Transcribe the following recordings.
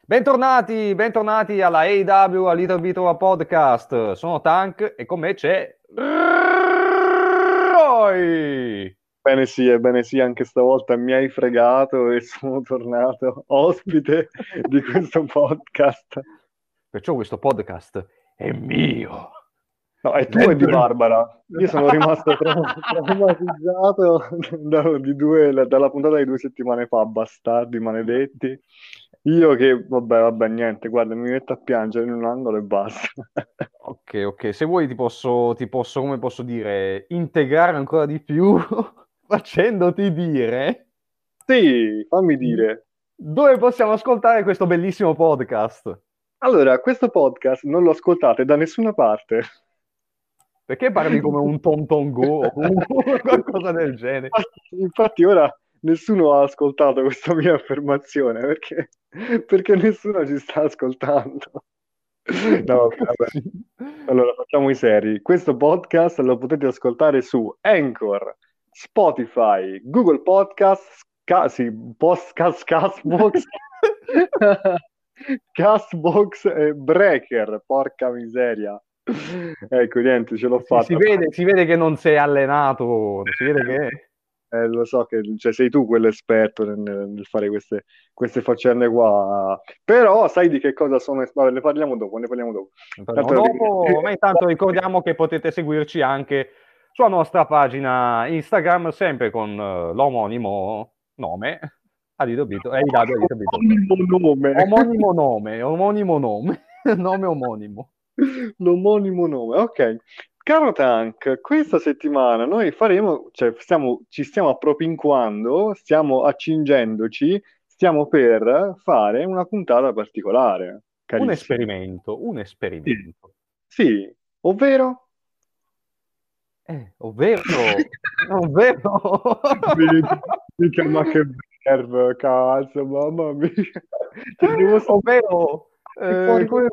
Bentornati alla AW, a Little Bit of a Podcast. Sono Tank e con me c'è Roy. Ebbene sì, anche stavolta mi hai fregato e sono tornato ospite di questo podcast. Perciò questo podcast è mio. No, è tuo e di Benvenuti. Barbara. Io sono rimasto traumatizzato dalla puntata di 2 settimane fa, bastardi maledetti. Io che, vabbè, niente, guarda, mi metto a piangere in un angolo e basta. Ok, se vuoi come posso dire, integrare ancora di più facendoti dire Sì, fammi dire. dove possiamo ascoltare questo bellissimo podcast. Allora, questo podcast non lo ascoltate da nessuna parte. Perché parli come un Tom Tom Go o comunque qualcosa del genere? Infatti ora nessuno ha ascoltato questa mia affermazione perché nessuno ci sta ascoltando. No, vabbè. Sì. Allora facciamo i seri. Questo podcast lo potete ascoltare su Anchor, Spotify, Google Podcast, Castbox, Castbox e Breaker. Porca miseria. Ecco, niente, ce l'ho Si fatta. vede che non sei allenato, si vede che... Lo so che cioè, sei tu quell'esperto nel fare queste faccende qua, però sai di che cosa sono? Vabbè, ne parliamo dopo, ne parliamo dopo. Ne parliamo Tanto- dopo, ma intanto ricordiamo che potete seguirci anche sulla nostra pagina Instagram, sempre con l'omonimo nome, AW. Omonimo nome. Omonimo nome, nome omonimo. L'omonimo nome, ok. Caro Tank, questa settimana noi faremo, cioè ci stiamo appropinquando, stiamo accingendoci, stiamo per fare una puntata particolare, carissimo. Un Sì, esperimento. sì, ovvero? Ovvero. Mica, ma che verbo, cazzo, mamma mia. Cioè, devo Ovvero, fuori come...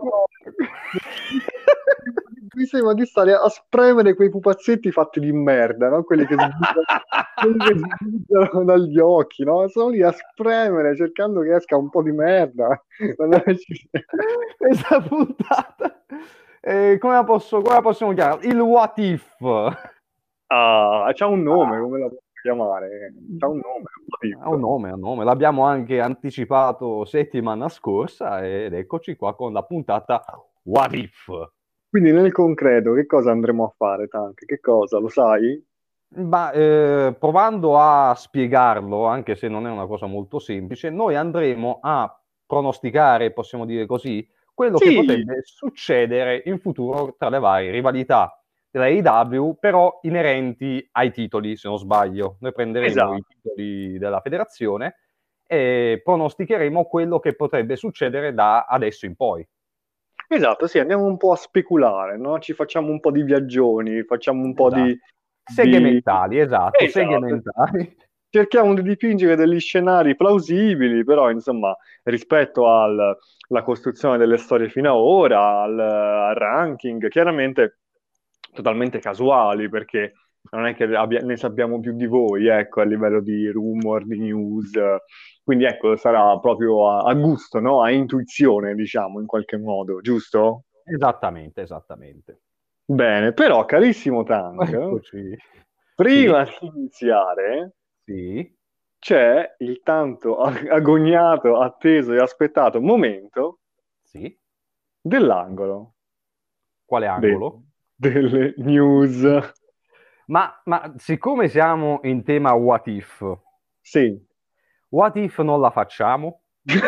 mi sembra di stare a spremere quei pupazzetti fatti di merda, no? Quelli che sbucciano dagli occhi, no? Sono lì a spremere cercando che esca un po' di merda. Questa puntata, come la possiamo chiamare? Il what if. Ah, c'ha un nome, come la posso chiamare? C'ha un nome, Ha un nome, ha un nome. L'abbiamo anche anticipato settimana scorsa ed eccoci qua con la puntata What if. Quindi nel concreto che cosa andremo a fare, Tank? Che cosa, lo sai? Ma provando a spiegarlo, anche se non è una cosa molto semplice, noi andremo a pronosticare, possiamo dire così, quello che Sì, potrebbe succedere in futuro tra le varie rivalità della AEW, però inerenti ai titoli, se non sbaglio. Noi prenderemo i esatto. titoli della federazione e pronosticheremo quello che potrebbe succedere da adesso in poi. Esatto, sì, andiamo un po' a speculare, no? Ci facciamo un po' di viaggioni, facciamo un po' Esatto. Seghe di... mentali, esatto, seghe Esatto. mentali. Cerchiamo di dipingere degli scenari plausibili, però insomma, rispetto alla costruzione delle storie fino ad ora, al ranking, chiaramente totalmente casuali, perché non è che ne sappiamo più di voi, ecco, a livello di rumor, di news. Quindi ecco, sarà proprio a gusto, no? A intuizione, diciamo, in qualche modo, giusto? Esattamente. Bene, però, carissimo Tank, Eccoci. Sì, prima di iniziare sì, c'è il tanto agognato, atteso e aspettato momento sì. dell'angolo Quale de- angolo? delle news. Ma siccome siamo in tema Sì. what if non la facciamo?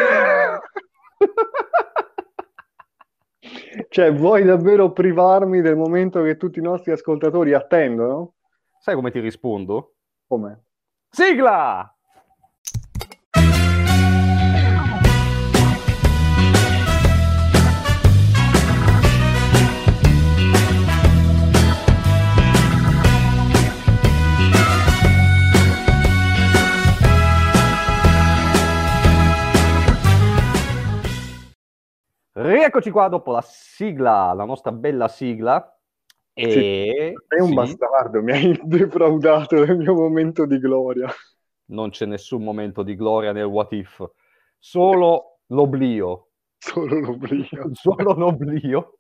Cioè, vuoi davvero privarmi del momento che tutti i nostri ascoltatori attendono? Sai come ti rispondo? Come? Sigla! Rieccoci qua dopo la sigla, la nostra bella sigla. Sì, E sei un sì, bastardo, mi hai defraudato del mio momento di gloria. non c'è nessun momento di gloria nel what if, solo l'oblio. Solo l'oblio. Solo un oblio.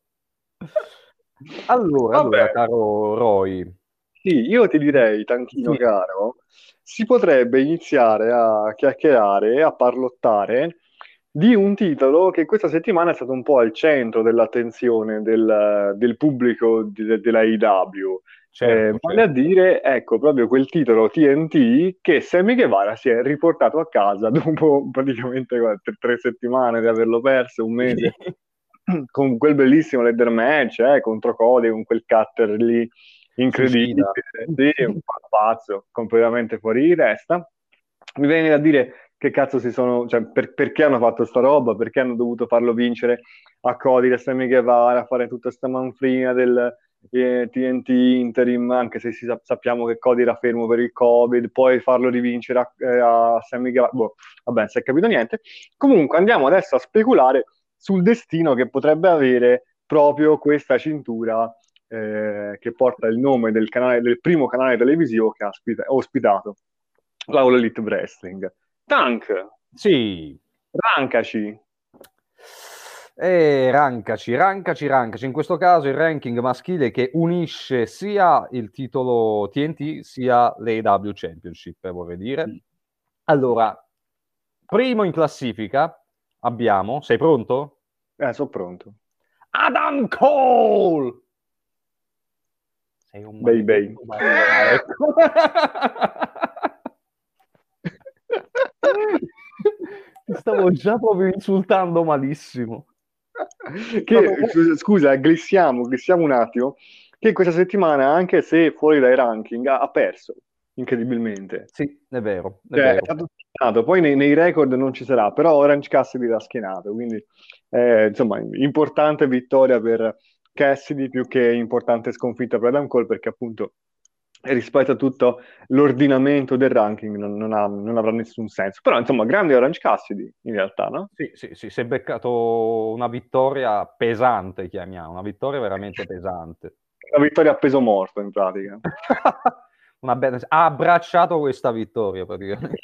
Allora, Vabbè, caro Roy, sì, io ti direi, Tanchino sì, caro, si potrebbe iniziare a chiacchierare e a parlottare di un titolo che questa settimana è stato un po' al centro dell'attenzione del pubblico della AEW. certo, Vale a certo. dire, ecco, proprio quel titolo TNT che Sammy Guevara si è riportato a casa dopo praticamente 3 settimane di averlo perso, un mese, con quel bellissimo ladder match, contro Cody, con quel cutter lì incredibile, Suicida. sì, un pazzo, completamente fuori di testa. Mi viene da dire che cazzo si sono, cioè, perché hanno fatto sta roba, perché hanno dovuto farlo vincere a Cody, da Sammy Guevara, fare tutta sta manfrina del TNT interim, anche se sappiamo che Cody era fermo per il Covid, poi farlo rivincere a Sammy Guevara, boh, vabbè, non si è capito niente. Comunque andiamo adesso a speculare sul destino che potrebbe avere proprio questa cintura che porta il nome del primo canale televisivo che ha ospitato la All Elite Wrestling. Tank, Sì. rancaci. E rancaci, rancaci, rancaci. In questo caso il ranking maschile che unisce sia il titolo TNT sia l'AEW Championship, vorrei dire. Allora, primo in classifica abbiamo, sei pronto? Sono pronto. Adam Cole! Sei un Bay Bay. maledetto ecco. Ti stavo già proprio insultando malissimo. Stavo... Scusa, glissiamo un attimo, che questa settimana, anche se fuori dai ranking, ha perso, incredibilmente. Sì, è vero, è Cioè, è vero. stato schienato, poi nei record non ci sarà, però Orange Cassidy l'ha schienato, quindi insomma, importante vittoria per Cassidy più che importante sconfitta per Adam Cole, perché appunto rispetto a tutto l'ordinamento del ranking non avrà nessun senso. Però insomma, grande Orange Cassidy in realtà, no? Sì, sì, sì, si è beccato una vittoria pesante, chiamiamo, una vittoria veramente pesante. La vittoria a peso morto in pratica. Ha abbracciato questa vittoria praticamente.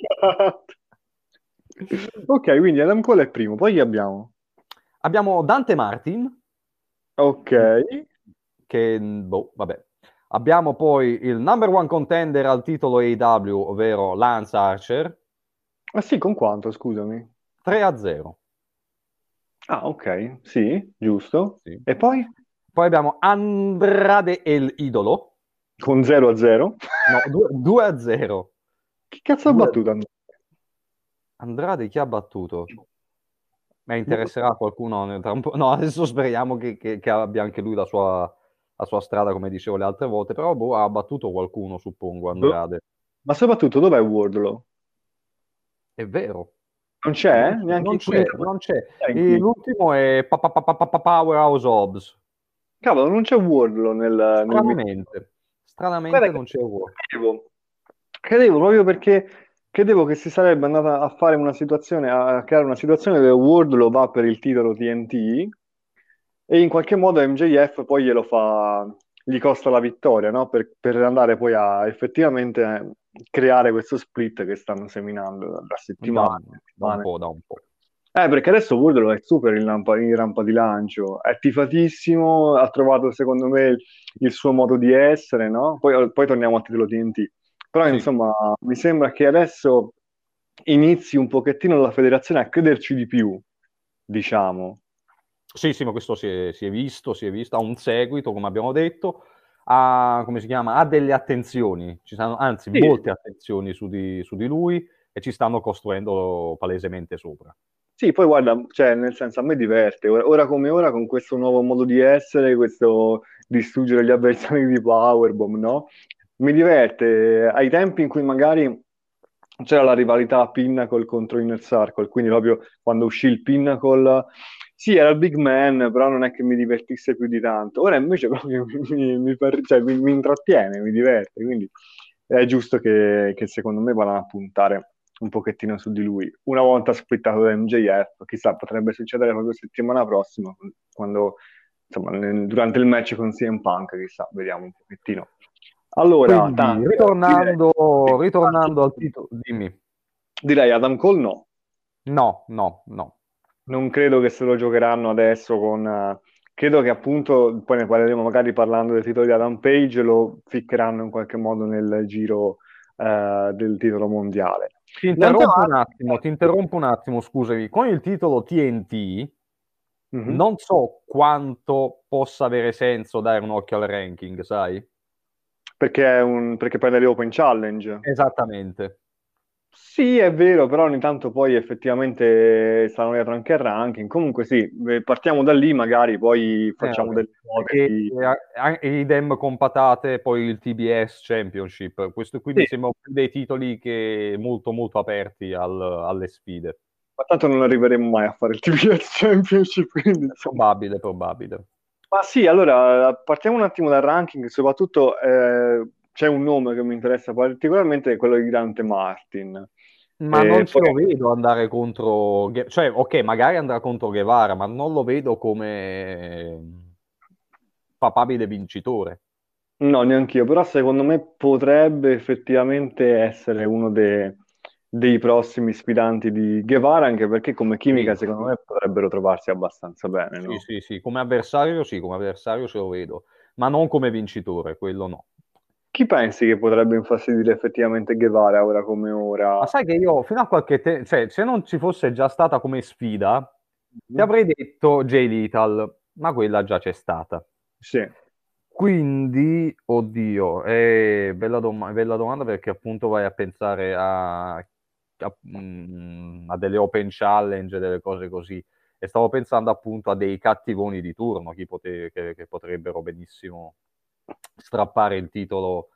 Ok, quindi Adam Cole è primo, poi chi abbiamo? Abbiamo Dante Martin, Ok. che, boh, vabbè. Abbiamo poi il number one contender al titolo AEW, ovvero Lance Archer, Ah sì, con quanto, scusami? 3-0. Ah, ok, sì, giusto. Sì. E poi? Poi abbiamo Andrade El Idolo, Con 0 a 0? no, 2-0. Chi cazzo ha battuto Andrea? Andrade chi ha battuto? Mi Boh, interesserà qualcuno tra un po'. No, adesso speriamo che abbia anche lui la sua strada, come dicevo le altre volte, però boh, ha battuto qualcuno, suppongo, boh. Andrade. Ma soprattutto dov'è Wardlow? È vero, Non c'è? non Neanche qui c'è, non c'è. in E qui. l'ultimo è Powerhouse Hobbs. Cavolo, non c'è Wardlow nel mid. Stranamente, Guarda stranamente che non c'è War. credevo proprio perché credevo che si sarebbe andata a fare una situazione, a creare una situazione dove Wardlow va per il titolo TNT e in qualche modo MJF poi glielo fa, gli costa la vittoria, no? Per andare poi a effettivamente creare questo split che stanno seminando da settimane. Da un po', da un po'. Perché adesso Wardlow è super in rampa di lancio, è tifatissimo, ha trovato secondo me il suo modo di essere, no? Poi torniamo al titolo TNT. Però Sì, insomma, mi sembra che adesso inizi un pochettino la federazione a crederci di più, diciamo. sì, sì, ma questo si è visto, ha un seguito, come abbiamo detto, ha, come si chiama, ha delle attenzioni, ci sono anzi Sì, molte attenzioni su di lui e ci stanno costruendo palesemente sopra. sì, poi guarda, cioè, nel senso, a me diverte, ora come ora, con questo nuovo modo di essere, questo distruggere gli avversari di Powerbomb, no? Mi diverte, ai tempi in cui magari c'era la rivalità Pinnacle contro Inner Circle, quindi proprio quando uscì il Pinnacle, sì, era il big man, però non è che mi divertisse più di tanto. Ora invece proprio cioè, mi intrattiene, mi diverte, quindi è giusto che secondo me vadano a puntare un pochettino su di lui. Una volta splittato da MJF, chissà, potrebbe succedere proprio settimana prossima, quando, insomma, durante il match con CM Punk, chissà, vediamo un pochettino. Allora, Quindi, Tank, direi, ritornando al titolo, dimmi. direi Adam Cole no. No, no, no. non credo che se lo giocheranno adesso credo che appunto, poi ne parleremo magari parlando dei titoli di Adam Page, lo ficcheranno in qualche modo nel giro del titolo mondiale. Andiamo Ti avanti. interrompo un attimo, scusami. Con il titolo TNT Mhm. non so quanto possa avere senso dare un occhio al ranking, sai? Perché poi delle Open Challenge. Esattamente. Sì, è vero, però ogni tanto poi effettivamente stanno dietro anche il ranking. Comunque sì, partiamo da lì, magari poi facciamo Vabbè. delle E, ipotesi. idem con patate, poi il TBS Championship. Questo qui Sì, mi sembra più dei titoli che molto molto aperti alle sfide. ma tanto non arriveremo mai a fare il TBS Championship, quindi È insomma. probabile, probabile. Ma sì, allora partiamo un attimo dal ranking, soprattutto c'è un nome che mi interessa particolarmente, è quello di Grant Martin. Ma non ce Poi lo vedo andare contro, cioè, ok, magari andrà contro Guevara, ma non lo vedo come papabile vincitore. no, neanch'io, però secondo me potrebbe effettivamente essere uno dei prossimi sfidanti di Guevara, anche perché come chimica Sì, secondo me potrebbero trovarsi abbastanza bene, sì, no? sì, sì, come avversario ce lo vedo, ma non come vincitore, quello no. Chi pensi che potrebbe infastidire effettivamente Guevara ora come Ma ora? sai che io fino a qualche tempo, cioè, se non ci fosse già stata come sfida, ti Mhm. avrei detto Jay Lethal, ma quella già c'è stata. Sì. Quindi, oddio, bella domanda perché appunto vai a pensare a delle open challenge, delle cose così. E stavo pensando appunto a dei cattivoni di turno che potrebbero benissimo strappare il titolo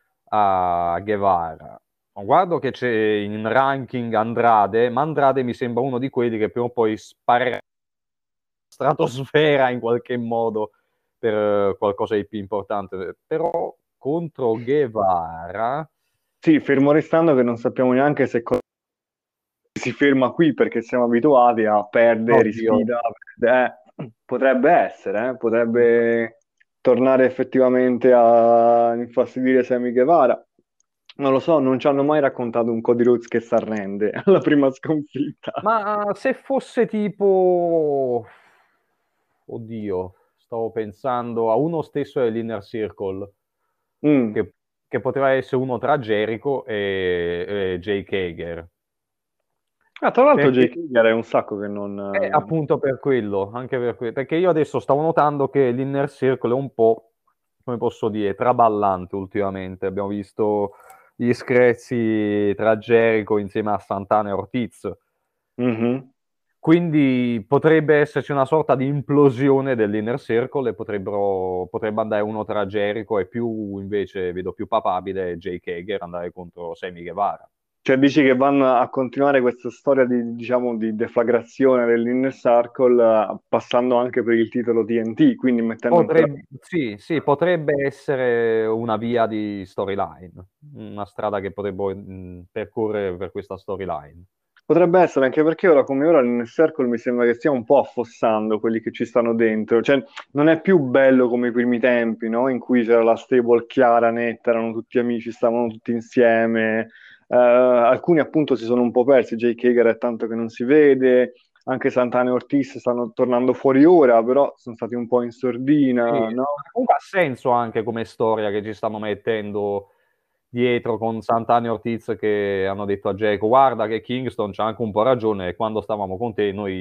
a Guevara. Guardo che c'è in ranking Andrade, ma Andrade mi sembra uno di quelli che prima o poi sparerà stratosfera in qualche modo per qualcosa di più importante. Però contro Guevara, Sì, fermo restando che non sappiamo neanche se si ferma qui perché siamo abituati a perdere, oddio, risfida, potrebbe essere, potrebbe tornare effettivamente a infastidire Sammy Guevara. Non lo so, non ci hanno mai raccontato un Cody Rhodes che si arrende alla prima sconfitta. ma se fosse tipo, oddio, stavo pensando a uno stesso dell'Inner Circle, Mm. che, che poteva essere uno tra Jericho e Jake Hager. Ah, tra l'altro Perché Jake Hager è un sacco che non... è appunto per quello, anche per quello, perché io adesso stavo notando che l'Inner Circle è un po', come posso dire, traballante ultimamente. Abbiamo visto gli screzi tra Jericho insieme a Santana e Ortiz. Mhm. Quindi potrebbe esserci una sorta di implosione dell'Inner Circle e potrebbe andare uno tra Jericho e più invece vedo più papabile Jake Hager andare contro Sammy Guevara. Cioè dici che vanno a continuare questa storia di, diciamo, di deflagrazione dell'Inner Circle, passando anche per il titolo TNT, quindi mettendo ancora... Potrebbe, sì, sì, potrebbe essere una via di storyline, una strada che potrebbe percorrere per questa storyline. Potrebbe essere, anche perché ora come ora l'Inner Circle mi sembra che stia un po' affossando quelli che ci stanno dentro. Cioè non è più bello come i primi tempi, no? In cui c'era la stable chiara, netta, erano tutti amici, stavano tutti insieme. Alcuni appunto si sono un po' persi, Jake Hager è tanto che non si vede, anche Santana e Ortiz stanno tornando fuori ora, però sono stati un po' in Sì, sordina, no? comunque ha senso anche come storia che ci stanno mettendo dietro con Santana e Ortiz che hanno detto a Jericho guarda che Kingston c'ha anche un po' ragione e quando stavamo con te noi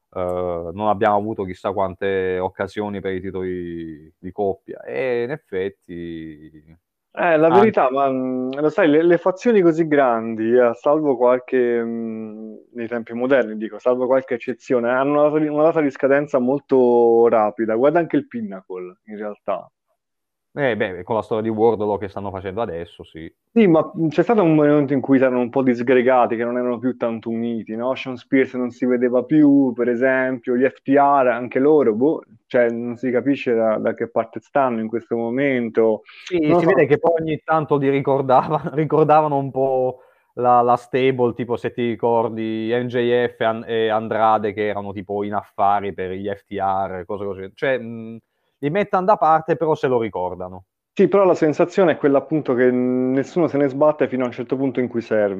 non abbiamo avuto chissà quante occasioni per i titoli di coppia e in effetti La anche verità, ma lo sai, le fazioni così grandi, salvo qualche, nei tempi moderni, dico, salvo qualche eccezione, hanno una data di scadenza molto rapida. Guarda anche il Pinnacle, in realtà. beh, con la storia di Wardlow che stanno facendo adesso, sì. Sì, ma c'è stato un momento in cui erano un po' disgregati, che non erano più tanto uniti, no? Sean Spears non si vedeva più, per esempio, gli FTR, anche loro, boh, cioè non si capisce da che parte stanno in questo momento. Sì, Non lo si vede so. che poi ogni tanto ricordavano un po' la stable, tipo se ti ricordi MJF e Andrade che erano tipo in affari per gli FTR, cose così. Cioè, li mettono da parte, però se lo ricordano. Sì, però la sensazione è quella appunto che nessuno se ne sbatte fino a un certo punto in cui serve.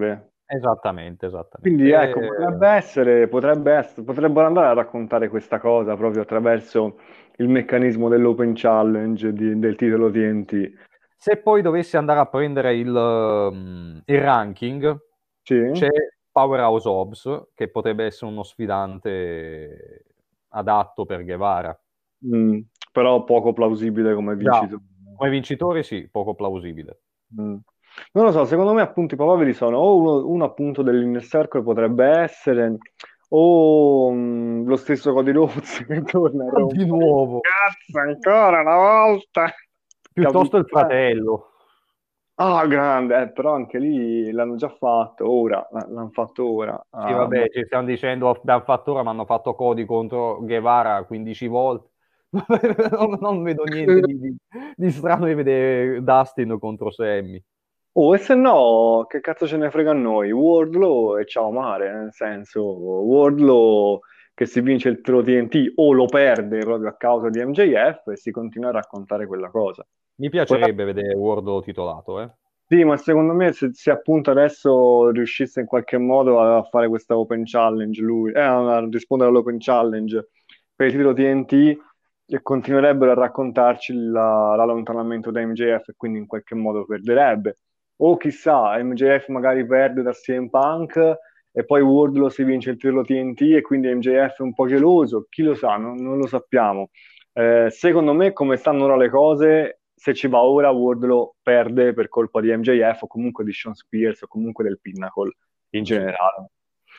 Esattamente, Quindi esattamente. ecco, potrebbero andare a raccontare questa cosa proprio attraverso il meccanismo dell'Open Challenge del titolo TNT. Se poi dovessi andare a prendere il ranking, Sì? c'è Powerhouse Hobbs, che potrebbe essere uno sfidante adatto per Guevara. Mm, però poco plausibile come Già, vincitore. come vincitore sì, poco plausibile. Mm. Non lo so, secondo me appunto i probabili sono o uno appunto dell'Inner Circle potrebbe essere, o lo stesso Cody Rhodes che torna a Di rompere il nuovo, cazzo ancora una volta. piuttosto il fratello. Ah, grande, però anche lì l'hanno già fatto, ora, l'hanno fatto ora. Sì, Ah, vabbè, ci stiamo dicendo, abbiamo fatto ora, ma hanno fatto Cody contro Guevara 15 volte. Non vedo niente di strano di vedere Dustin contro Sammy. oh, e se no, che cazzo ce ne frega a noi? Wardlow e ciao mare, nel senso, Wardlow che si vince il titolo TNT o lo perde proprio a causa di MJF e si continua a raccontare quella cosa. Mi Poi, piacerebbe vedere Wardlow titolato, eh. sì, ma secondo me se appunto adesso riuscisse in qualche modo a fare questa Open Challenge, lui, a rispondere all'Open Challenge per il titolo TNT, e continuerebbero a raccontarci l'allontanamento da MJF e quindi in qualche modo perderebbe. O chissà, MJF magari perde da CM Punk e poi Wardlow si vince il titolo TNT e quindi MJF è un po' geloso, chi lo sa, non lo sappiamo. Secondo me, come stanno ora le cose, se ci va ora, Wardlow perde per colpa di MJF o comunque di Sean Spears o comunque del Pinnacle in Sì. generale.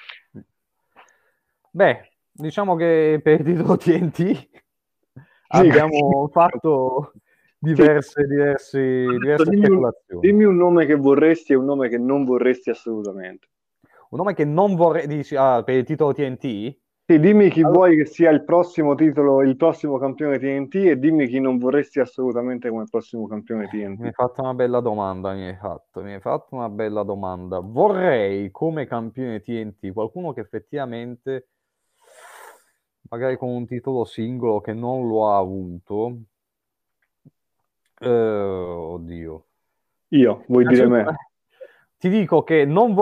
Beh, diciamo che per il titolo TNT Sì, abbiamo fatto sì. Adesso diverse speculazioni. dimmi un nome che vorresti e un nome che non vorresti assolutamente. Un nome che non vorrei, dici, per il titolo TNT? Sì, dimmi chi Allora, vuoi che sia il prossimo titolo, il prossimo campione TNT e dimmi chi non vorresti assolutamente come prossimo campione mi TNT. hai fatto una bella domanda, mi hai fatto una bella domanda. Vorrei come campione TNT qualcuno che effettivamente, magari con un titolo singolo che non lo ha avuto. Oddio. Io, vuoi dire Innanzitutto, me? ti dico che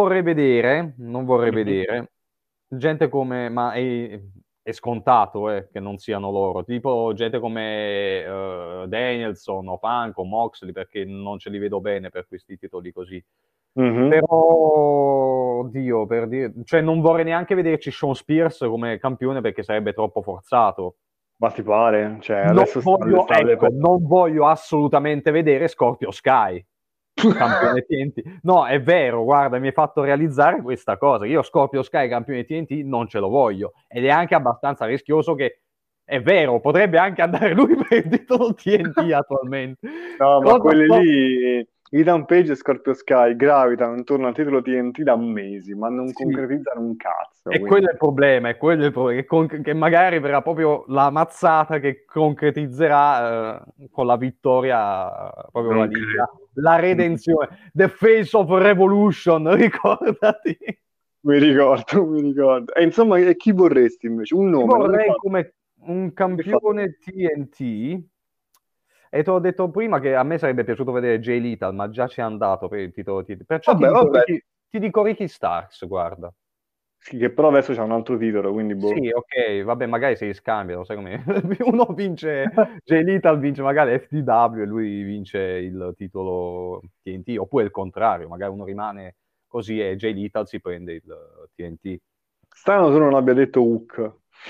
non vorrei Mhm. vedere gente come, ma è scontato che non siano loro, tipo gente come Danielson o Punk o Moxley, perché non ce li vedo bene per questi titoli così. Mhm. Però, oddio, per dire, cioè non vorrei neanche vederci Sean Spears come campione perché sarebbe troppo forzato. Ma ti pare? Cioè, adesso sta alle stalle per... Non voglio assolutamente vedere Scorpio Sky, campione TNT. No, è vero, guarda, mi hai fatto realizzare questa cosa. Io Scorpio Sky, campione TNT, non ce lo voglio. Ed è anche abbastanza rischioso che, è vero, potrebbe anche andare lui per il titolo TNT attualmente. No, ma Cosa quelli sto... lì, Ethan Page e Scorpio Sky, gravitano intorno al titolo TNT da mesi, ma non Sì, concretizzano un cazzo, e quello quindi... è il problema, è quello il problema, che magari verrà proprio la mazzata che concretizzerà con la vittoria, proprio Non credo. la redenzione. The Face of Revolution, ricordati. Mi ricordo, mi ricordo. E insomma, e chi vorresti invece? Un Io nome, non mi vorrei fa... come un Non mi fa... campione TNT, e te l'ho detto prima che a me sarebbe piaciuto vedere Jay Lethal, ma già c'è andato per il titolo TNT. Perciò Vabbè, vabbè. Ti dico Ricky Starks, guarda. Sì, che però adesso c'è un altro titolo, quindi boh. Sì, ok, vabbè, magari si scambiano, sai come uno vince, Jay Lethal vince magari FTW e lui vince il titolo TNT, oppure il contrario, magari uno rimane così e Jay Lethal si prende il TNT. Strano tu non abbia detto Hook.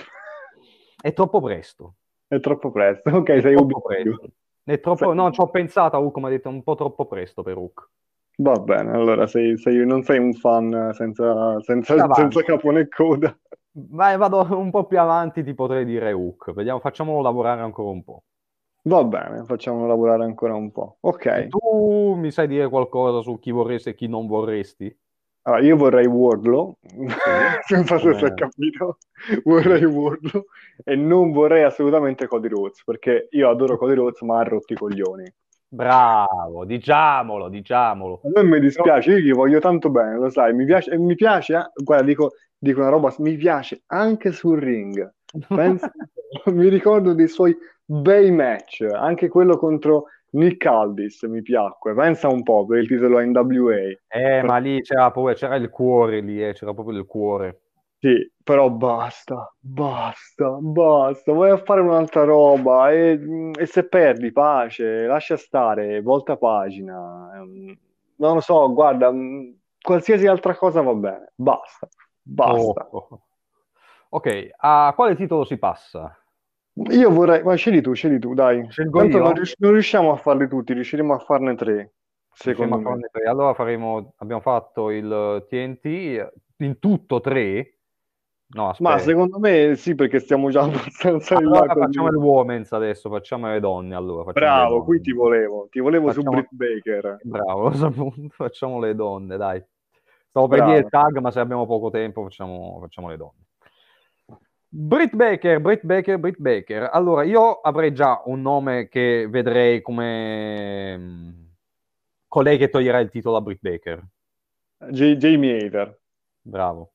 È troppo presto, È troppo presto. Ok, è sei troppo obiettivo. presto. È troppo, no, ci ho pensato a Hook, ma ha detto un po' troppo presto per Hook. Va bene, allora non sei un fan Più senza avanti, capo né coda. vai, vado un po' più avanti, ti potrei dire Hook. Vediamo, facciamolo lavorare ancora un po'. Va bene, facciamo lavorare ancora un po'. E Ok. tu mi sai dire qualcosa su chi vorresti e chi non vorresti? Allora, io vorrei Wardlow, Sì, non so se si è come... capito, Sì. vorrei Wardlow e non vorrei assolutamente Cody Rhodes, perché io adoro Cody Rhodes, ma ha rotto i coglioni. Bravo, diciamolo, diciamolo. A me mi Però- dispiace, io gli voglio tanto bene, lo sai, mi piace, guarda, dico una roba, mi piace anche sul ring. Pensa, mi ricordo dei suoi bei match, anche quello contro Nick Aldis mi piacque, pensa un po' per il titolo NWA. Ma lì c'era il cuore lì, c'era proprio il cuore. Sì, però basta, basta, basta, vai a fare un'altra roba e se perdi, pace, lascia stare, volta pagina. Non lo so, guarda, qualsiasi altra cosa va bene, basta, Oh, basta. oh. Ok, a quale titolo si passa? Io vorrei, ma scegli tu, dai. Scelgo Tanto io? non riusciamo a farli tutti, riusciremo a farne tre, Riusciamo secondo a me. farne tre. Allora abbiamo fatto il TNT, in tutto tre? No, Ma aspetta. secondo me sì, perché stiamo già abbastanza in là Allora facciamo così. le women's adesso, facciamo le donne, allora, facciamo le Bravo, qui donne. ti volevo su Facciamo... Britt Baker. Bravo, appunto, facciamo le donne, dai. Stavo per dire il Bravo. tag, ma se abbiamo poco tempo facciamo le donne. Britt Baker, Britt Baker, Britt Baker. Allora, io avrei già un nome che vedrei come colei che toglierà il titolo a Britt Baker. Jamie Hater. Bravo,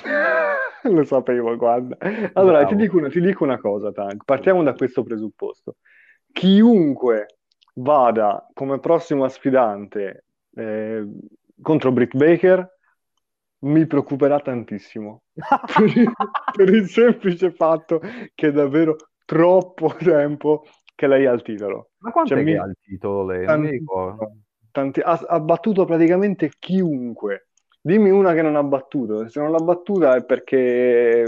Lo sapevo, guarda. Allora, bravo. ti dico una cosa, Tank. Partiamo da questo presupposto. Chiunque vada come prossimo sfidante contro Britt Baker mi preoccuperà tantissimo. Per il semplice fatto che è davvero troppo tempo che lei ha il titolo. Ma Cioè, quant'è che ha il titolo lei? Non mi ricordo. tantissimo. Ha battuto praticamente chiunque. Dimmi una che non ha battuto. Se non l'ha battuta è perché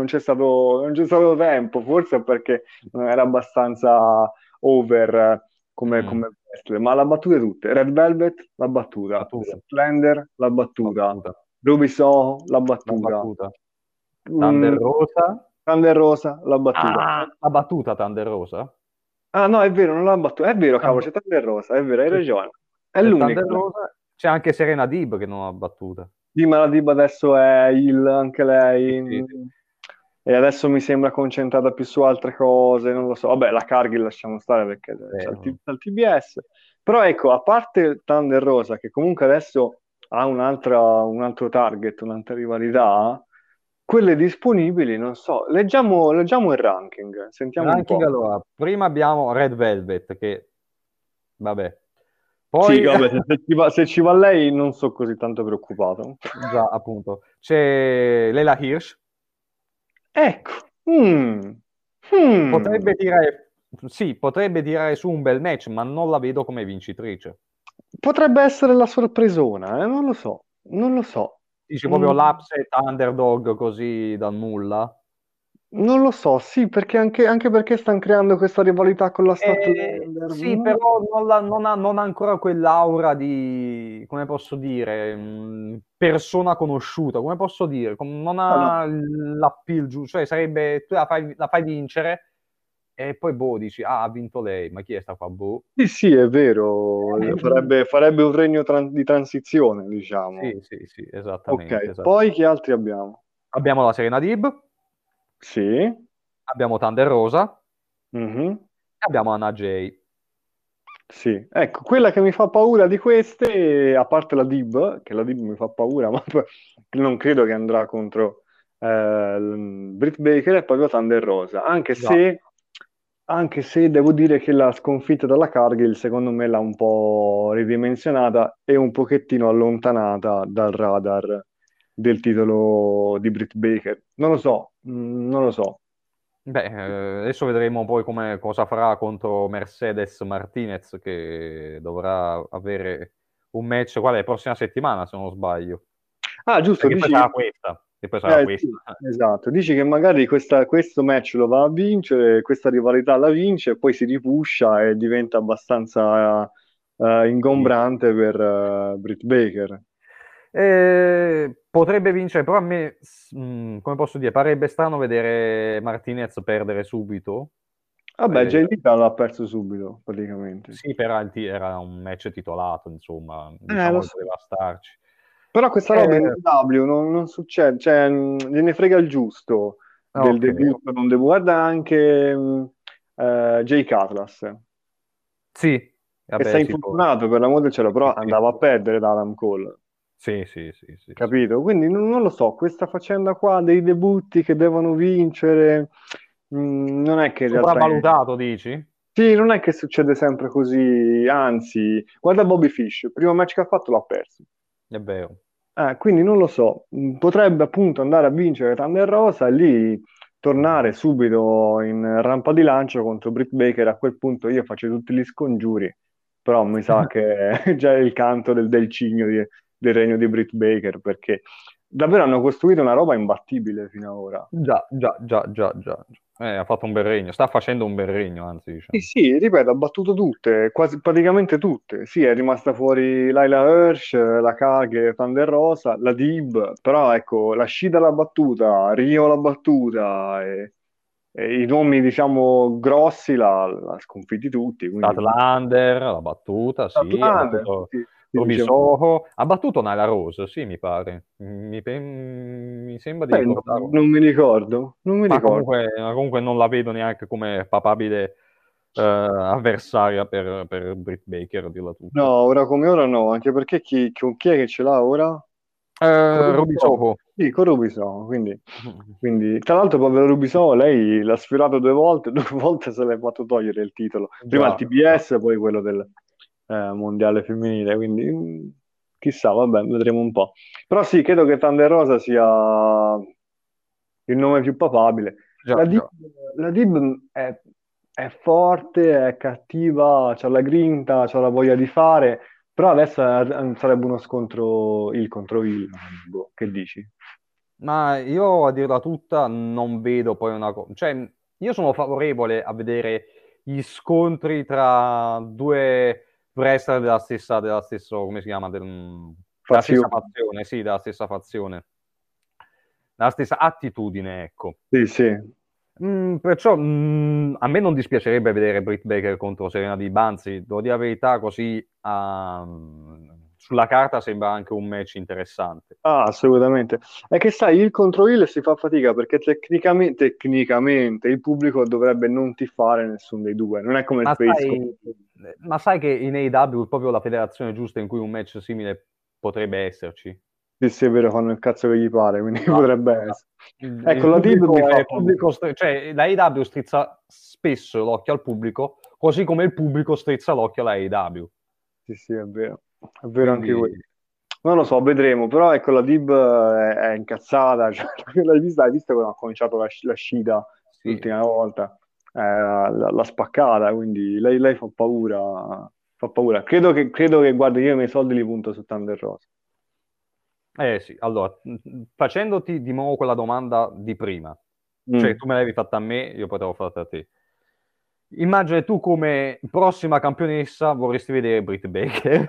non c'è stato tempo, forse è perché non era abbastanza over Mm, come wrestler, ma l'ha battute tutte. Red Velvet l'ha battuta, battuta, Splendor l'ha battuta, battuta, Ruby Soho l'ha l'ha battuta, battuta. mm, Thunder Rosa? Thunder Rosa l'ha battuta. Ah, l'ha battuta Thunder Rosa? Ah no, è vero, non l'ha battuta. È vero, cavolo, Ah, c'è Thunder Rosa, è vero, hai sì. ragione. È Thunder l'unica. Rosa. C'è anche Serena Dib che non l'ha battuta. Di Maladib adesso è il, anche Sì, lei, sì, sì. e adesso mi sembra concentrata più su altre cose, non lo so. Vabbè, la Cargill lasciamo stare perché No. c'è il TBS. Però ecco, a parte Thunder Rosa, che comunque adesso ha un altro target, un'altra rivalità, quelle disponibili, non so. Leggiamo il ranking, sentiamo un Ranking po'. allora, prima abbiamo Red Velvet che, vabbè, Sì, poi vabbè, se ci va lei non sono così tanto preoccupato. già appunto c'è Leila Hirsch, Ecco. Mm. Mm. potrebbe tirare, sì, potrebbe tirare su un bel match, ma non la vedo come vincitrice. Potrebbe essere la sorpresona, non lo so, non lo so. Dici proprio Mm, l'upset underdog così dal nulla. non lo so, sì, perché anche perché stanno creando questa rivalità con la Statlander. Sì, Non lo però so. non ha ancora quell'aura di, come posso dire, persona conosciuta, come posso dire, non No, no. ha l'appeal giusto, cioè sarebbe, tu la fai vincere e poi boh, dici, ah, ha vinto lei, ma chi è sta qua, boh? Sì, sì, è vero, Eh, farebbe un regno di transizione, diciamo. sì, sì, sì, esattamente, Ok, poi chi altri abbiamo? Abbiamo la Serena Dib, Sì, abbiamo Thunder Rosa mhm. e abbiamo Anna Jay. Sì, ecco, quella che mi fa paura di queste, a parte la Dib, che la Dib mi fa paura, ma poi non credo che andrà contro Britt Baker, è proprio Thunder Rosa, Già. anche se devo dire che la sconfitta dalla Cargill, secondo me, l'ha un po' ridimensionata e un pochettino allontanata dal radar del titolo di Britt Baker. Non lo so, non lo so. Beh, adesso vedremo poi cosa farà contro Mercedes Martinez che dovrà avere un match, qual è? Prossima settimana se non sbaglio. Ah, giusto, Perché poi dici sarà che... questa. E poi sarà questa. Sì, esatto. Dici che magari questo match lo va a vincere, questa rivalità la vince, e poi si ripuscia e diventa abbastanza Sì. ingombrante per Britt Baker. Potrebbe vincere, però a me, come posso dire, parebbe strano vedere Martinez perdere subito. Vabbè, Eh, Jay Lethal l'ha perso subito, praticamente. sì, però era un match titolato, insomma, diciamo Lo che so. poteva starci. Però questa roba in Eh, AEW non succede, cioè gliene frega il giusto del ok, debutto, ok. non debutto. Guarda anche Jake Atlas, Sì, che sta vabbè, sì, infortunato per l'amore del cielo, però sì, sì, andava a perdere da Adam Cole. sì, sì, sì, sì, sì. Capito? Quindi non lo so, questa faccenda qua dei debutti che devono vincere, non è che in realtà Sopravvalutato, dici? Sì, non è che succede sempre così, anzi, guarda Bobby Fish, il primo match che ha fatto l'ha perso. È vero. Quindi non lo so, potrebbe appunto andare a vincere Thunder Rosa e lì tornare subito in rampa di lancio contro Britt Baker. A quel punto io faccio tutti gli scongiuri, però mi sa che è già il canto del cigno del regno di Britt Baker, perché davvero hanno costruito una roba imbattibile fino ad ora. Già, già, già, già, già. Ha fatto un bel regno, sta facendo un bel regno, anzi, Sì, diciamo. sì, ripeto, ha battuto tutte, quasi praticamente tutte. Sì, è rimasta fuori Laila Hirsch, la Kage, Thunder Rosa, la Dib, però ecco, la Shida l'ha battuta, Rio l'ha battuta e i nomi, diciamo, grossi l'ha sconfitti tutti, quindi Statlander, la battuta, sì, ha Atlanta, battuto sì, sì, Ruby dicevo. Soho, ha battuto Nyla Rose, sì, mi pare. Mi sembra di Non, ricordare. non mi ricordo, non mi ricordo. Ma comunque non la vedo neanche come papabile avversaria per Britt Baker, a dirla No, tutta. ora come ora no, anche perché con chi è che ce l'ha ora? Con Ruby Rubisono. Soho. Sì, con Rubisono, quindi, tra l'altro povero Rubisono, lei l'ha sfiorato due volte, due volte se l'è fatto togliere il titolo, prima il Già, già. TBS, poi quello del mondiale femminile, quindi chissà, vabbè, vedremo un po'. Però sì, credo che Thunder Rosa sia il nome più papabile. Già, La Dib, già. la Dib è forte, è cattiva, c'ha la grinta, c'ha la voglia di fare, però adesso sarebbe uno scontro il contro il. Boh, che dici? Ma io, a dirla tutta, non vedo poi una cosa. Cioè, io sono favorevole a vedere gli scontri tra due wrestler della stessa, come si chiama? Della stessa Fazione. fazione, sì, della stessa fazione. Della stessa attitudine, ecco. Sì, sì. Perciò a me non dispiacerebbe vedere Britt Baker contro Serena Di Banzi, devo dire la verità, così sulla carta sembra anche un match interessante. Ah, assolutamente. È che sai, il contro il si fa fatica perché tecnicamente il pubblico dovrebbe non tifare nessuno dei due. Non è come il Ma face sai, contro il. ma sai che in AEW è proprio la federazione giusta in cui un match simile potrebbe esserci? Sì, sì, è vero, fanno il cazzo che gli pare, quindi Esatto, potrebbe esatto. essere. Ecco, Il la Dib mi pubblico fa è paura. cioè la AEW strizza spesso l'occhio al pubblico, così come il pubblico strizza l'occhio alla AEW. Sì, sì, è vero anche Quindi quello. Non lo so, vedremo, però ecco, la Dib è incazzata, cioè, hai visto quando ha cominciato la Shida sì. l'ultima volta? L'ha spaccata, quindi lei fa paura, fa paura. Credo che, guarda, io i miei soldi li punto su Thunder Rosa. Eh sì, allora, facendoti di nuovo quella domanda di prima, cioè Mm. tu me l'avevi fatta a me, io potevo farla a te. Immagina tu come prossima campionessa vorresti vedere Britt Baker.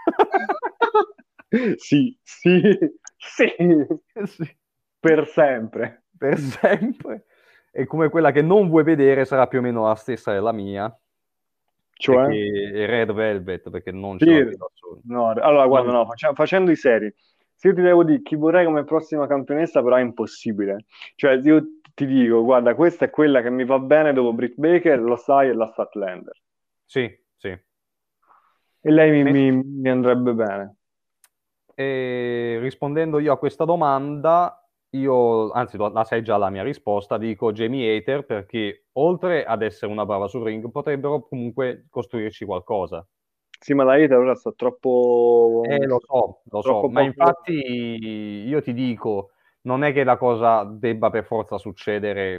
Sì, sì, sì, Sì, per sempre. per sempre. E come quella che non vuoi vedere sarà più o meno la stessa della mia, Cioè? perché è Red Velvet, perché non ce la Sì, vedo solo. no, allora guarda, Non- no, facendo i seri, se io ti devo dire chi vorrei come prossima campionessa, però è impossibile. Cioè, io ti dico, guarda, questa è quella che mi va bene dopo Britt Baker, lo sai, è la Statlander. Sì, sì. E lei mi, Me- mi- mi andrebbe bene. E rispondendo io a questa domanda, io, anzi, la sai già la mia risposta, dico Jamie Hater perché oltre ad essere una brava sul ring, potrebbero comunque costruirci qualcosa. Sì, ma la Ita ora sta Lo so, troppo ma poco. infatti io ti dico, non è che la cosa debba per forza succedere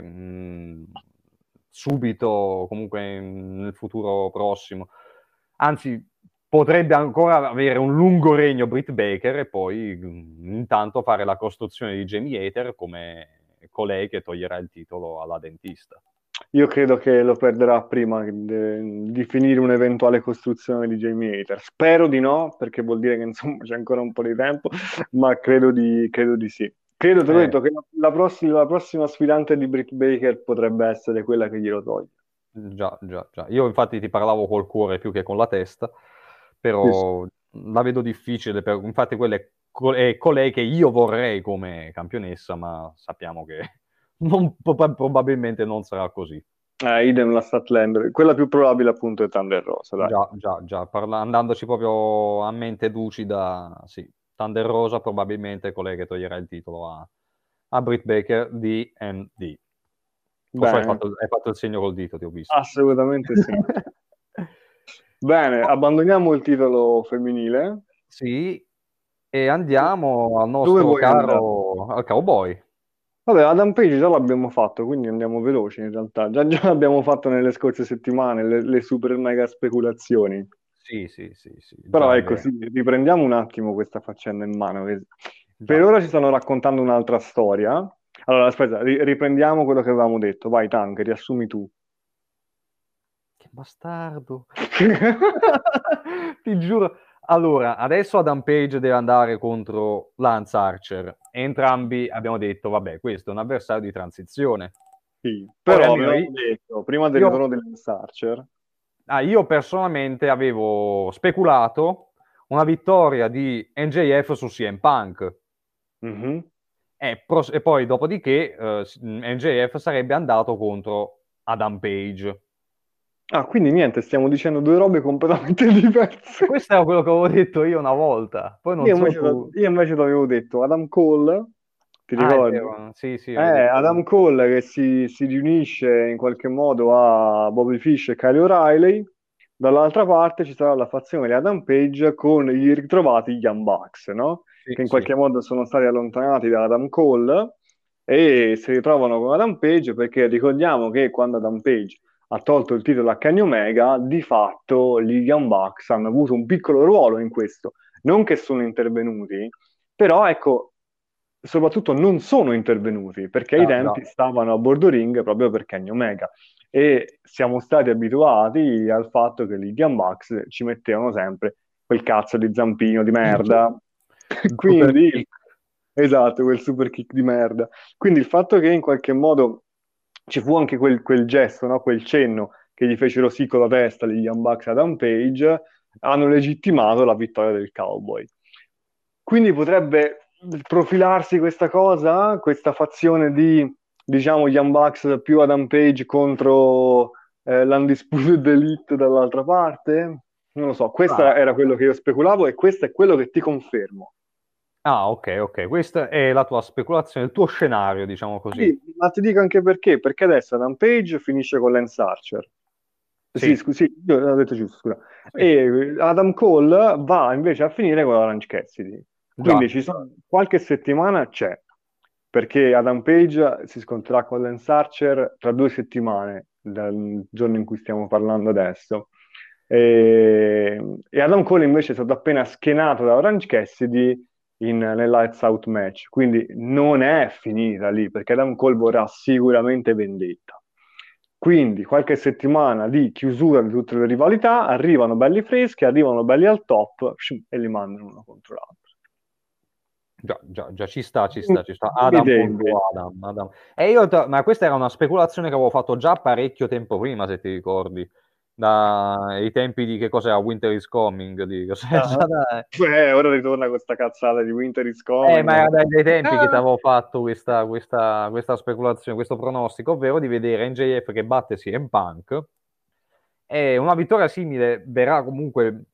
subito, comunque nel futuro prossimo. Anzi, potrebbe ancora avere un lungo regno Britt Baker e poi intanto fare la costruzione di Jamie Hater come colei che toglierà il titolo alla dentista. Io credo che lo perderà prima di finire un'eventuale costruzione di Jamie Hater. Spero di no, perché vuol dire che insomma c'è ancora un po' di tempo, ma credo di sì. Credo, te l'ho Eh, detto, che la prossima sfidante di Britt Baker potrebbe essere quella che glielo toglie. Già, già, già. Io infatti ti parlavo col cuore più che con la testa, Sì, sì. però la vedo difficile. Infatti quella è colei che io vorrei come campionessa, ma sappiamo che probabilmente non sarà così. Idem la Statlander. Quella più probabile appunto è Thunder Rosa, dai. Già, già, già. Andandoci proprio a mente lucida, sì. Thunder Rosa probabilmente è colei che toglierà il titolo a Britt Baker di ND. Bene, hai fatto il segno col dito, ti ho visto. assolutamente sì. Bene, abbandoniamo il titolo femminile. Sì, e andiamo al Dove nostro vuoi andare? caro, al cowboy. Vabbè, Adam Page già l'abbiamo fatto, quindi andiamo veloci in realtà. Già l'abbiamo fatto nelle scorse settimane, le super mega speculazioni. Sì, sì, sì, sì, Però già è ecco, vero. sì, riprendiamo un attimo questa faccenda in mano. Per Già. ora ci stanno raccontando un'altra storia. Allora, aspetta, riprendiamo quello che avevamo detto. Vai, Tank, riassumi tu. Che bastardo. Ti giuro. Allora, adesso Adam Page deve andare contro Lance Archer. Entrambi abbiamo detto, vabbè, questo è un avversario di transizione. Sì, Poi però almeno avevamo detto, prima del io, ritorno di Lance Archer, io personalmente avevo speculato una vittoria di NJF su CM Punk. mhm. E poi, dopodiché, NJF sarebbe andato contro Adam Page. Ah, quindi niente, stiamo dicendo due robe completamente E diverse. questo è quello che avevo detto io una volta. Poi non so tu. Io invece ti avevo detto Adam Cole, ti Ah, è ricordi? vero. Sì, sì, avevi detto. Adam Cole che si riunisce in qualche modo a Bobby Fish e Kyle O'Reilly. Dall'altra parte ci sarà la fazione di Adam Page con i ritrovati Young Bucks, no? Sì, Che in sì. qualche modo sono stati allontanati da Adam Cole e si ritrovano con Adam Page perché ricordiamo che quando Adam Page ha tolto il titolo a Kenny Omega, di fatto gli Young Bucks hanno avuto un piccolo ruolo in questo. Non che sono intervenuti, però ecco, soprattutto non sono intervenuti perché i Già, già. tempi stavano a bordo ring proprio per Kenny Omega e siamo stati abituati al fatto che gli Young Bucks ci mettevano sempre quel cazzo di zampino di Il, su- merda. il super Quindi, kick. esatto, quel super kick di merda. Quindi il fatto che in qualche modo ci fu anche quel gesto, no? Quel cenno che gli fecero sì con la testa gli Young Bucks ad Page, hanno legittimato la vittoria del Cowboy. Quindi potrebbe profilarsi questa cosa, questa fazione di, diciamo, Young Bucks più Adam Page contro l'Undisputed Elite dall'altra parte? Non lo so, questo Ah, era quello che io speculavo e questo è quello che ti confermo. ok, ok. Questa è la tua speculazione, il tuo scenario, diciamo così. Sì, ma ti dico anche perché adesso Adam Page finisce con Lance Archer. Sì, Sì, scusi, io l'ho detto giusto, scusa. sì, E Adam Cole va invece a finire con Orange Cassidy. Quindi già. ci sono, qualche settimana c'è, perché Adam Page si scontrerà con Lance Archer tra 2 settimane, dal giorno in cui stiamo parlando adesso. E Adam Cole invece è stato appena schenato da Orange Cassidy nel Lights Out match, quindi non è finita lì, perché Adam Cole vorrà sicuramente vendetta. Quindi qualche settimana di chiusura di tutte le rivalità, arrivano belli freschi, arrivano belli al top e li mandano uno contro l'altro. Già, già, già, ci sta, ci Dimmi sta, ci sta. dimmi Adam te contro invece. Adam, Adam. E io, ma questa era una speculazione che avevo fatto già parecchio tempo prima, se ti ricordi, dai tempi di che cos'era Winter is Coming, di cos'è Ah. già da. Ora ritorna questa cazzata di Winter is Ma Coming. era dai tempi che ti Ah! avevo fatto questa speculazione, questo pronostico, ovvero di vedere NJF che batte CM Punk e una vittoria simile verrà comunque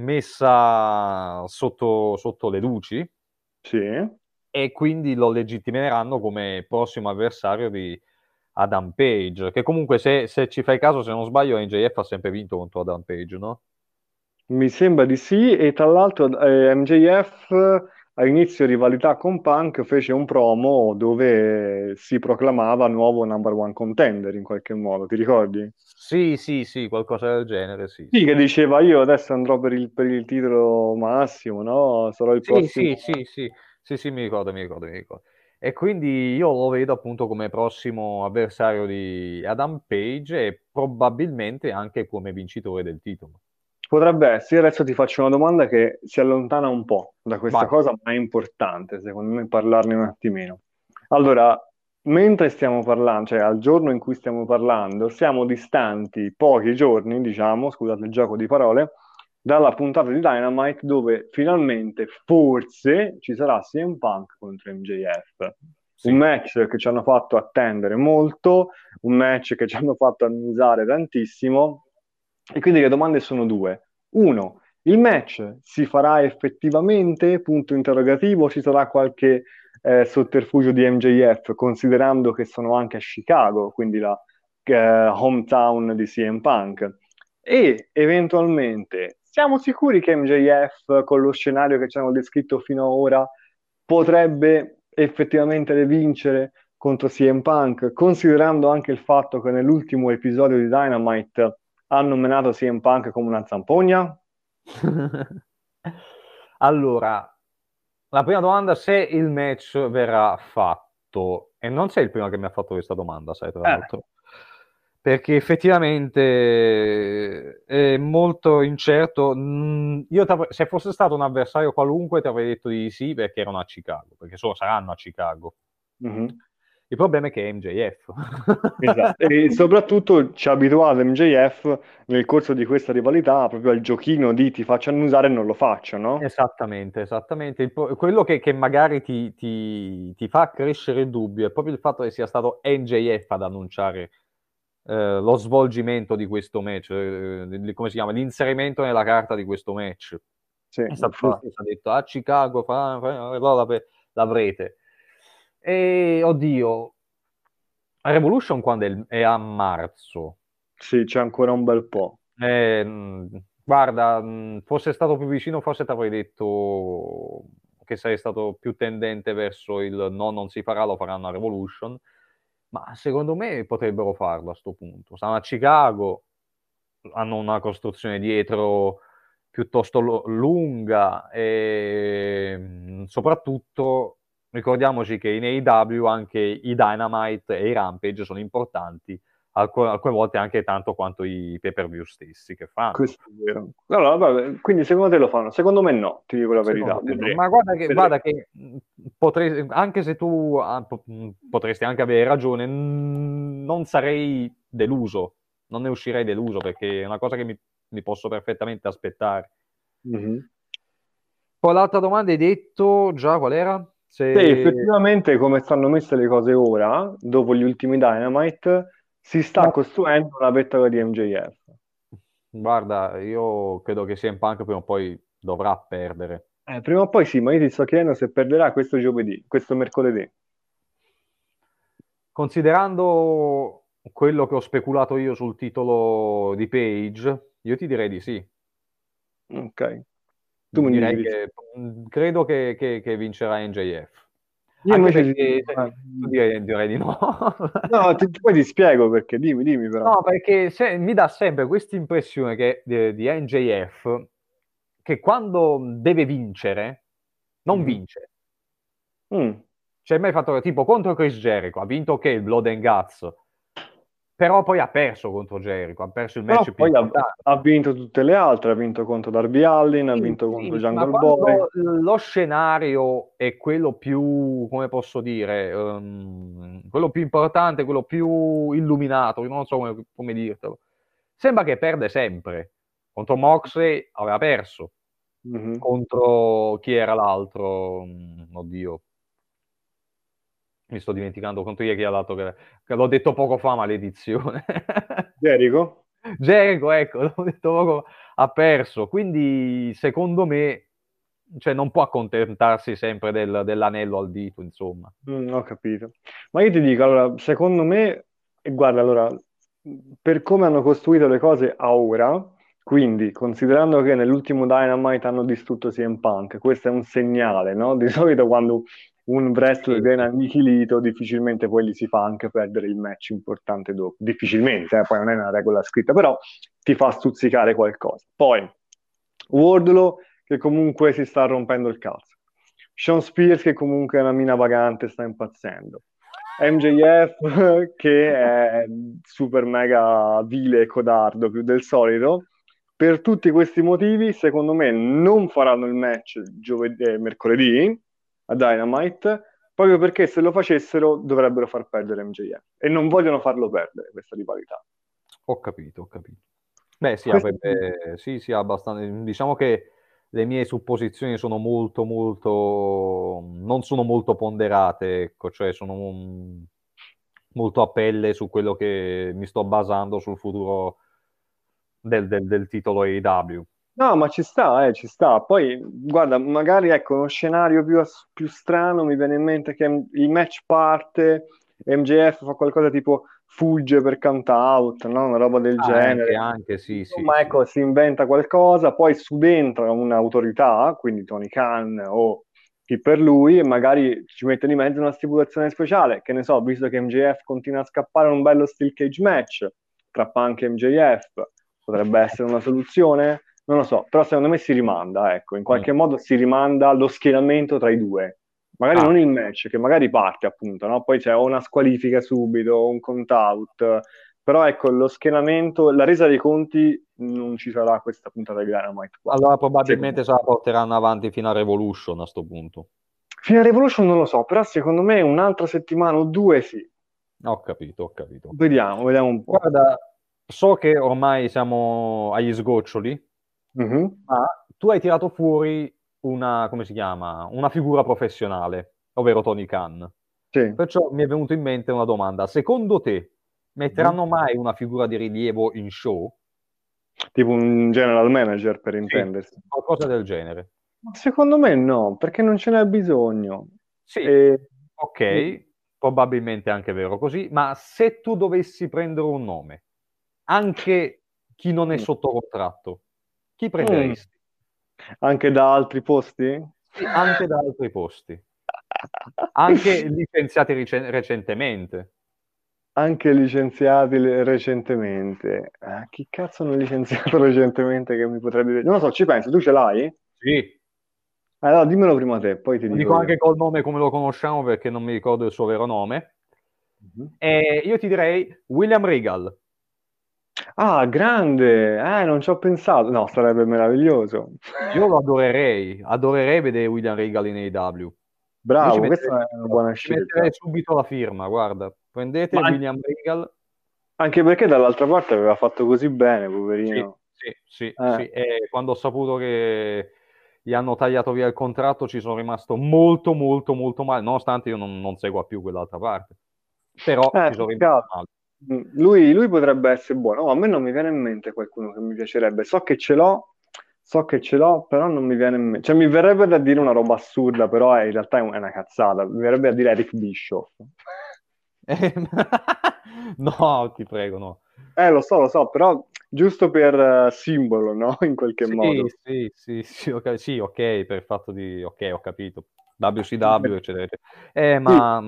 messa sotto le luci Sì. e quindi lo legittimeranno come prossimo avversario di Adam Page, che comunque se ci fai caso, se non sbaglio, NJF ha sempre vinto contro Adam Page, no? Mi sembra di sì, e tra l'altro MJF a inizio rivalità con Punk fece un promo dove si proclamava nuovo number one contender in qualche modo, ti ricordi? Sì, sì, sì, qualcosa del genere, sì, Sì, sì. che diceva io adesso andrò per il titolo massimo, no? Sarò il Sì, prossimo. sì, sì, sì, sì, sì, mi ricordo, mi ricordo, mi ricordo. E quindi io lo vedo appunto come prossimo avversario di Adam Page e probabilmente anche come vincitore del titolo. Potrebbe essere, adesso ti faccio una domanda che si allontana un po' da questa Vai. cosa, ma è importante secondo me parlarne un attimino. Allora, mentre stiamo parlando, cioè al giorno in cui stiamo parlando, siamo distanti pochi giorni, diciamo, scusate il gioco di parole, dalla puntata di Dynamite dove finalmente, forse, ci sarà CM Punk contro MJF. Un Sì. match che ci hanno fatto attendere molto, un match che ci hanno fatto annusare tantissimo. E quindi le domande sono due. Uno, il match si farà effettivamente? Punto interrogativo, ci sarà qualche sotterfugio di MJF, considerando che sono anche a Chicago, quindi la hometown di CM Punk. E eventualmente siamo sicuri che MJF, con lo scenario che ci hanno descritto fino ad ora, potrebbe effettivamente vincere contro CM Punk, considerando anche il fatto che nell'ultimo episodio di Dynamite hanno nominato CM Punk come una zampogna? Allora, la prima domanda, se il match verrà fatto, e non sei il primo che mi ha fatto questa domanda, sai, tra l'altro, perché effettivamente è molto incerto. Io se fosse stato un avversario qualunque ti avrei detto di sì, perché erano a Chicago, perché solo saranno a Chicago. Mhm. Il problema è che è MJF. Esatto, e soprattutto ci ha abituato MJF nel corso di questa rivalità proprio al giochino di ti faccio annusare e non lo faccio, no? Esattamente, esattamente. Quello che magari ti fa crescere il dubbio è proprio il fatto che sia stato NJF ad annunciare lo svolgimento di questo match, come si chiama? L'inserimento nella carta di questo match. Sì, È stato lui infatti. stesso, ha detto a Chicago, allora l'avrete. E oddio, Revolution quando è a marzo. Sì, c'è ancora un bel po'. Guarda, fosse stato più vicino, forse ti avrei detto che sei stato più tendente verso il no, non si farà, lo faranno a Revolution. Ma secondo me potrebbero farlo a sto punto. Stanno a Chicago, hanno una costruzione dietro piuttosto lunga e soprattutto ricordiamoci che in AEW anche i Dynamite e i Rampage sono importanti, alcune volte anche tanto quanto i pay-per-view stessi che fanno. Questo è vero. Allora, vabbè, quindi secondo te lo fanno? Secondo me no, ti dico la verità. Secondo me no. Vedremo. Ma guarda Vedremo. che anche se tu potresti anche avere ragione, non sarei deluso, non ne uscirei deluso perché è una cosa che mi posso perfettamente aspettare. Mhm. Poi l'altra domanda hai detto già qual era? Sì, Se... effettivamente come stanno messe le cose ora, dopo gli ultimi Dynamite, si sta Ma costruendo una vettola di MJF. guarda, io credo che CM Punk prima o poi dovrà perdere. Prima o poi sì, ma io ti sto chiedendo se perderà questo giovedì, questo mercoledì. Considerando quello che ho speculato io sul titolo di Page, io ti direi di sì. Ok. Tu mi dici Direi di sì. che credo che vincerà NJF. Io Anche invece perché tu direi di no. no, poi ti spiego perché, dimmi però. No, perché mi dà sempre questa impressione di NJF che quando deve vincere, non Mhm. vince. Mm. Cioè, mai fatto tipo contro Chris Jericho, ha vinto che il Blood and Guts, però poi ha perso contro Jericho, ha perso il Però match più poi importante. ha vinto tutte le altre, ha vinto contro Darby Allin, ha Sì, vinto contro sì, ma Jungle Boy. quando lo scenario è quello più, come posso dire, quello più importante, quello più illuminato, io non so come dirtelo, sembra che perde sempre. Contro Moxley aveva perso, Mhm. contro chi era l'altro? Oddio, mi sto dimenticando contro chi è che ha dato, che l'ho detto poco fa, maledizione. Jericho? Jericho, ecco, l'ho detto poco, ha perso, quindi secondo me cioè, non può accontentarsi sempre dell'anello al dito, insomma. Ho capito. Ma io ti dico, allora, secondo me, e guarda, allora, per come hanno costruito le cose a ora, quindi considerando che nell'ultimo Dynamite hanno distrutto CM Punk, questo è un segnale, no? Di solito quando un wrestler Sì, viene sì. annichilito, difficilmente poi gli si fa anche perdere il match importante dopo. Difficilmente, poi non è una regola scritta, però ti fa stuzzicare qualcosa. Poi, Wardlow che comunque si sta rompendo il cazzo. Sean Spears che comunque è una mina vagante, sta impazzendo. MJF che è super mega vile e codardo più del solito. Per tutti questi motivi, secondo me, non faranno il match mercoledì a Dynamite, proprio perché se lo facessero dovrebbero far perdere MJF e non vogliono farlo perdere questa rivalità. Ho capito, ho capito. Beh, sì, Questo... sì, abbastanza. Diciamo che le mie supposizioni sono molto, molto, non sono molto ponderate, ecco, cioè sono molto a pelle su quello che mi sto basando sul futuro del titolo AEW. No, ma ci sta, ci sta. Poi, guarda, magari ecco uno scenario più strano, mi viene in mente che il match parte, MJF fa qualcosa tipo fugge per count out, no? Una roba del Ah, genere. anche, sì, sì, Insomma, sì. ecco, si inventa qualcosa, poi subentra un'autorità, quindi Tony Khan o chi per lui, e magari ci mette di mezzo una stipulazione speciale, che ne so, visto che MJF continua a scappare un bello steel cage match tra Punk e MJF, potrebbe essere una soluzione? Non lo so, però secondo me si rimanda, ecco, in Mm. qualche modo si rimanda lo schieramento tra i due. Magari non Ah, il match, che magari parte appunto, no? Poi c'è o una squalifica subito, o un count out, però ecco, lo schieramento, la resa dei conti non ci sarà questa puntata di Dynamite qua, allora secondo probabilmente me. se la porteranno avanti fino a Revolution a sto punto. Fino a Revolution non lo so, però secondo me un'altra settimana o due sì. Ho capito, ho capito, ho capito. Vediamo un po'. Guarda, so che ormai siamo agli sgoccioli, Mhm. ma tu hai tirato fuori una, come si chiama? Una figura professionale, ovvero Tony Khan. Sì. Perciò mi è venuta in mente una domanda. Secondo te Mhm. metteranno mai una figura di rilievo in show? Tipo un general manager per Sì, intendersi. qualcosa del genere. Ma secondo me no, perché non ce n'è bisogno. Sì, E... ok, probabilmente anche vero così, ma se tu dovessi prendere un nome, anche chi non è Mm. sotto contratto, chi Mm. prenderesti? Anche da altri posti? Sì, anche da altri posti, anche licenziati recentemente. Anche licenziati recentemente. Chi cazzo hanno licenziato recentemente che mi potrebbe dire? Non lo so, ci penso, tu ce l'hai? Sì, Allora dimmelo prima te, poi ti lo dico dico io. anche col nome come lo conosciamo perché non mi ricordo il suo vero nome. Mhm. E io ti direi William Regal. Ah, grande! Non ci ho pensato. No, sarebbe meraviglioso. Io lo adorerei, adorerei vedere William Regal in AEW. Io Bravo, questa è una buona ci metterei scelta. subito la firma, guarda. Prendete Ma William Regal. anche perché dall'altra parte aveva fatto così bene, Sì, poverino. sì, sì, Eh, sì. E quando ho saputo che gli hanno tagliato via il contratto ci sono rimasto molto, molto, molto male, nonostante io non segua più quell'altra parte. Però ci sono rimasto peccato. male. Lui potrebbe essere buono. No, a me non mi viene in mente qualcuno che mi piacerebbe. So che ce l'ho, però non mi viene in mente. Cioè, mi verrebbe da dire una roba assurda, però in realtà è una cazzata. Mi verrebbe da dire Eric Bischoff. No, ti prego, no. Lo so, però giusto per simbolo, no? In qualche Sì, modo. sì, sì, sì, ok, sì, ok, per il fatto di... Ok, ho capito. WCW, eccetera, eccetera. Sì, Ma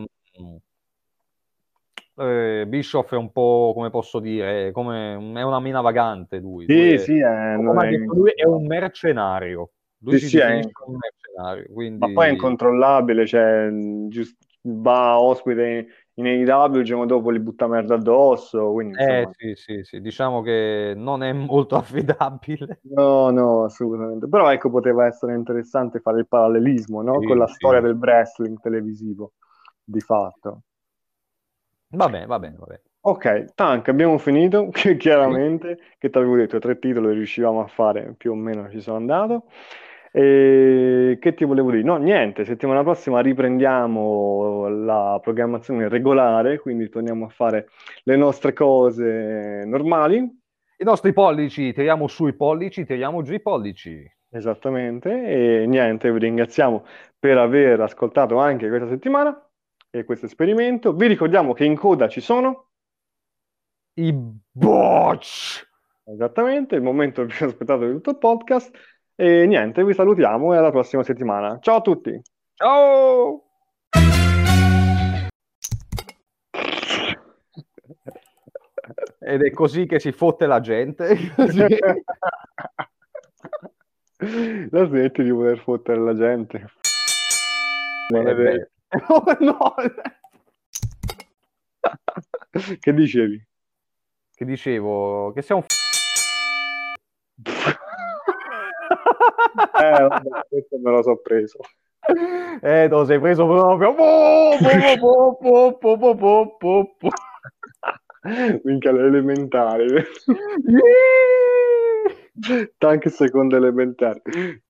Bischoff è un po', come posso dire, è una mina vagante lui. sì, sì, Come ha detto lui, è un mercenario. Lui sì, si sì, definisce un mercenario, ma poi è quindi incontrollabile, cioè, va ospite in AEW, il giorno dopo li butta merda addosso, quindi insomma, sì, sì, sì, diciamo che non è molto affidabile. no, no, assolutamente. Però ecco, poteva essere interessante fare il parallelismo, no? Con Sì, la storia sì. del wrestling televisivo, di fatto. Va bene, va bene, va bene. Ok, Tank, abbiamo finito, che Sì. chiaramente, che ti avevo detto, tre titoli riuscivamo a fare, più o meno ci sono andato. E che ti volevo dire? No, niente, settimana prossima riprendiamo la programmazione regolare, quindi torniamo a fare le nostre cose normali, I nostri pollici, tiriamo su i pollici, tiriamo giù i pollici. esattamente, e niente, vi ringraziamo per aver ascoltato anche questa settimana e questo esperimento. Vi ricordiamo che in coda ci sono. I botch! Esattamente, il momento più aspettato di tutto il podcast. E niente, vi salutiamo e alla prossima settimana. Ciao a tutti! Ciao! Ed è così che si fotte la gente. Così. La smetti di voler fottere la gente. E beh. Maledetto. Oh, no! Che dicevi? Che dicevo, che siamo... Vabbè, questo me lo so preso. Te lo sei preso proprio. Po. Minchia, le elementari. Yeah! Anche seconda elementare.